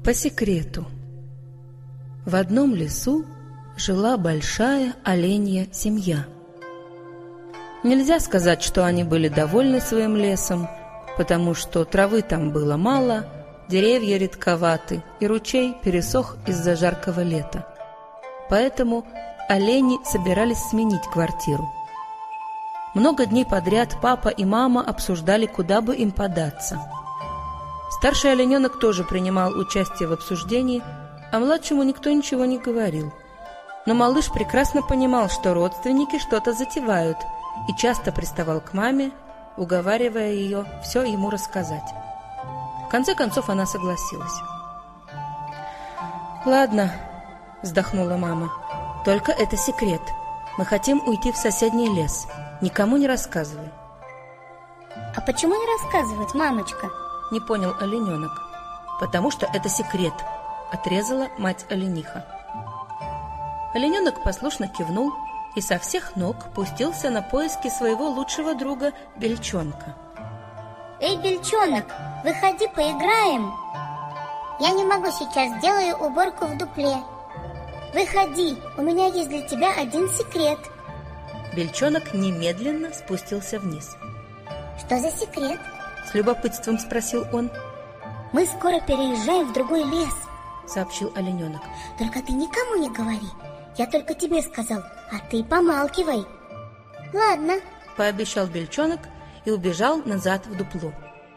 По секрету. В одном лесу жила большая оленья семья. Нельзя сказать, что они были довольны своим лесом, потому что травы там было мало, деревья редковаты, и ручей пересох из-за жаркого лета. Поэтому олени собирались сменить квартиру. Много дней подряд папа и мама обсуждали, куда бы им податься. Старший олененок тоже принимал участие в обсуждении, а младшему никто ничего не говорил. Но малыш прекрасно понимал, что родственники что-то затевают, и часто приставал к маме, уговаривая ее все ему рассказать. В конце концов она согласилась. «Ладно», — вздохнула мама, — «только это секрет. Мы хотим уйти в соседний лес. Никому не рассказывай». «А почему не рассказывать, мамочка?» — не понял олененок. «Потому что это секрет», — отрезала мать-олениха. Олененок послушно кивнул и со всех ног пустился на поиски своего лучшего друга Бельчонка. «Эй, Бельчонок, выходи, поиграем!» «Я не могу сейчас, делаю уборку в дупле. Выходи, у меня есть для тебя один секрет». Бельчонок немедленно спустился вниз. «Что за секрет?» — с любопытством спросил он. «Мы скоро переезжаем в другой лес», — сообщил олененок. «Только ты никому не говори. Я только тебе сказал, а ты помалкивай». «Ладно», — пообещал Бельчонок и убежал назад в дупло.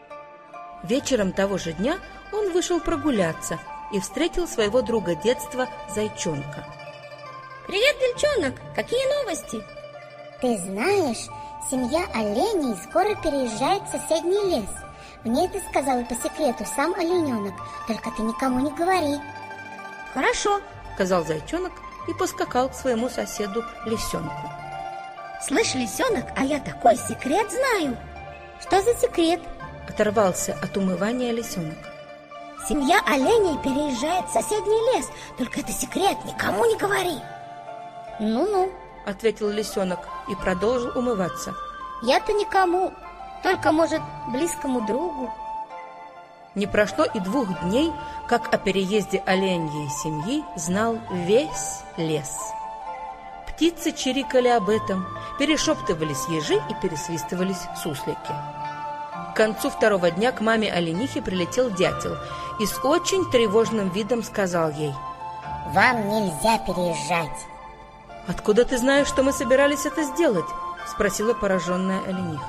Вечером того же дня он вышел прогуляться и встретил своего друга детства Зайчонка. «Привет, Бельчонок! Какие новости?» «Ты знаешь, семья оленей скоро переезжает в соседний лес. Мне это сказал по секрету сам олененок, только ты никому не говори». «Хорошо», — сказал Зайчонок и поскакал к своему соседу Лисенку. «Слышь, Лисенок, а я такой секрет знаю». «Что за секрет?» — оторвался от умывания Лисенок. «Семья оленей переезжает в соседний лес, только это секрет, никому не говори». «Ну-ну», — ответил Лисенок и продолжил умываться. «Я-то никому, только, может, близкому другу». Не прошло и 2 дней, как о переезде оленьей семьи знал весь лес. Птицы чирикали об этом, перешептывались ежи и пересвистывались суслики. К концу 2-го дня к маме оленихи прилетел дятел и с очень тревожным видом сказал ей: «Вам нельзя переезжать». «Откуда ты знаешь, что мы собирались это сделать?» — спросила пораженная олениха.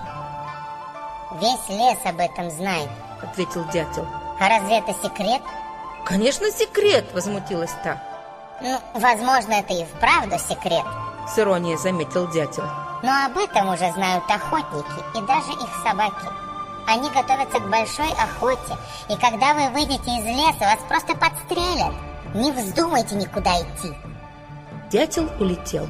«Весь лес об этом знает», — ответил дятел. «А разве это секрет?» «Конечно, секрет!» — возмутилась та. «Ну, возможно, это и вправду секрет», — с иронией заметил дятел. «но об этом уже знают охотники и даже их собаки. Они готовятся к большой охоте, и когда вы выйдете из леса, вас просто подстрелят. Не вздумайте никуда идти». Дятел улетел.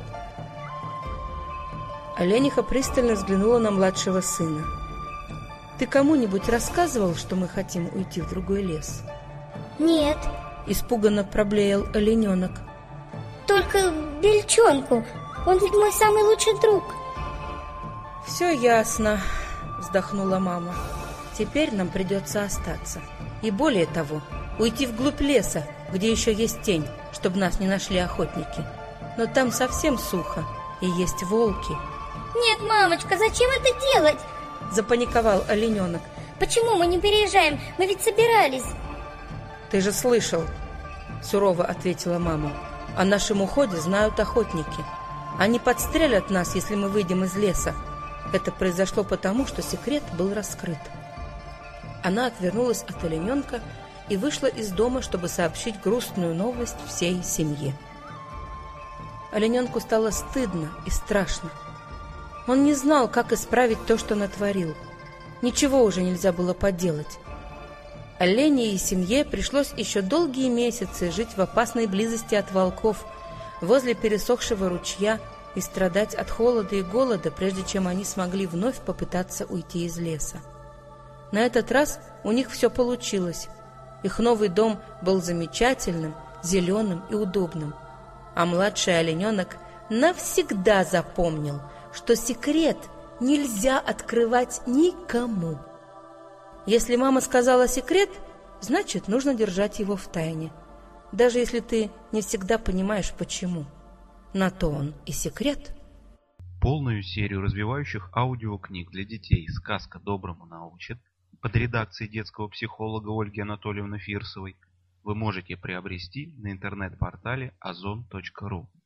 Олениха пристально взглянула на младшего сына. «Ты кому-нибудь рассказывал, что мы хотим уйти в другой лес?» «Нет», — испуганно проблеял олененок. «Только Бельчонку, он ведь мой самый лучший друг». «Все ясно», — вздохнула мама. «Теперь нам придется остаться. И более того, уйти вглубь леса, где еще есть тень, чтобы нас не нашли охотники. Но там совсем сухо, и есть волки». «Нет, мамочка, зачем это делать?» — запаниковал олененок. «Почему мы не переезжаем? Мы ведь собирались». «Ты же слышал», — сурово ответила мама. «О нашем уходе знают охотники. Они подстрелят нас, если мы выйдем из леса. Это произошло потому, что секрет был раскрыт». Она отвернулась от олененка и вышла из дома, чтобы сообщить грустную новость всей семье. Олененку стало стыдно и страшно. Он не знал, как исправить то, что натворил. Ничего уже нельзя было поделать. Оленьей семье пришлось еще долгие месяцы жить в опасной близости от волков, возле пересохшего ручья, и страдать от холода и голода, прежде чем они смогли вновь попытаться уйти из леса. На этот раз у них все получилось. Их новый дом был замечательным, зеленым и удобным. А младший олененок навсегда запомнил, что секрет нельзя открывать никому. Если мама сказала секрет, значит, нужно держать его в тайне, даже если ты не всегда понимаешь, почему. На то он и секрет. Полную серию развивающих аудиокниг для детей «Сказка доброму научит» под редакцией детского психолога Ольги Анатольевны Фирсовой вы можете приобрести на интернет-портале ozon.ru.